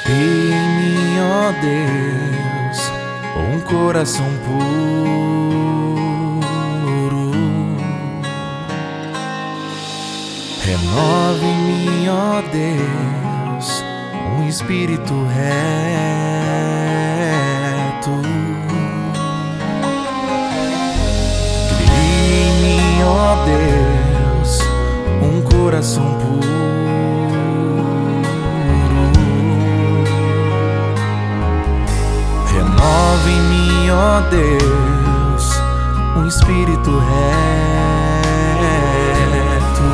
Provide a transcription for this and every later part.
Cria em mim, ó Deus, um coração puro. Renova em mim, ó Deus, um espírito reto. Cria em mim, ó Deus, um coração puro. Renova em mim, ó Deus, um espírito reto.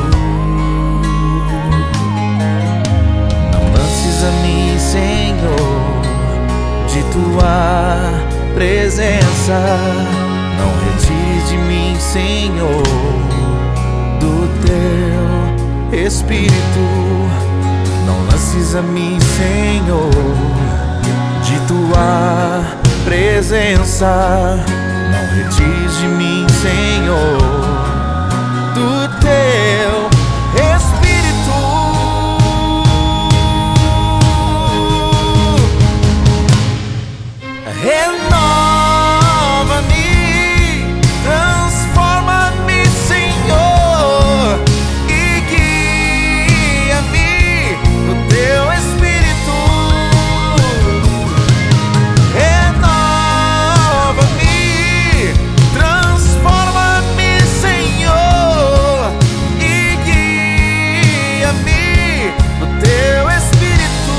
Não lances a mim, Senhor, de tua presença. Não retires de mim, Senhor, do teu Espírito. Não lances a mim, Senhor, de tua presença. Não retires de mim, Senhor, do teu Espírito. Renova-me, transforma-me, Senhor, e guia-me no teu Espírito. Renova-me, transforma-me, Senhor, e guia-me no teu Espírito.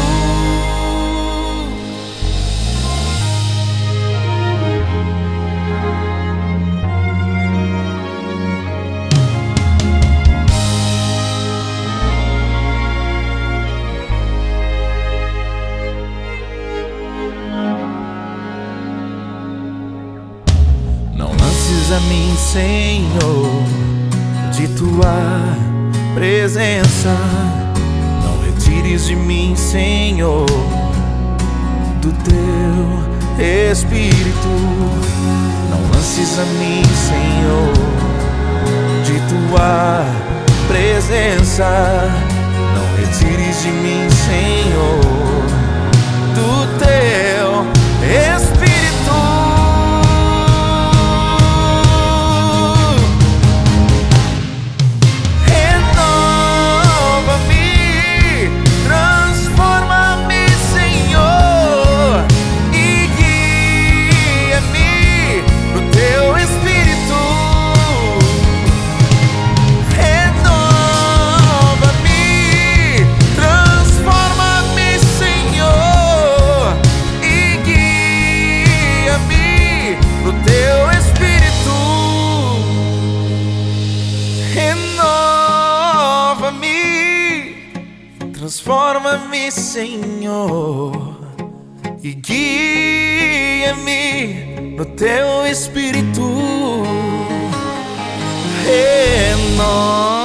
Não lances a mim, Senhor, de tua presença. Não retires de mim, Senhor, do teu Espírito. Não lances a mim, Senhor, de tua presença. Não retires de mim, Senhor, do teu Espírito. Transforma-me, Senhor, e guia-me no teu Espírito. Renova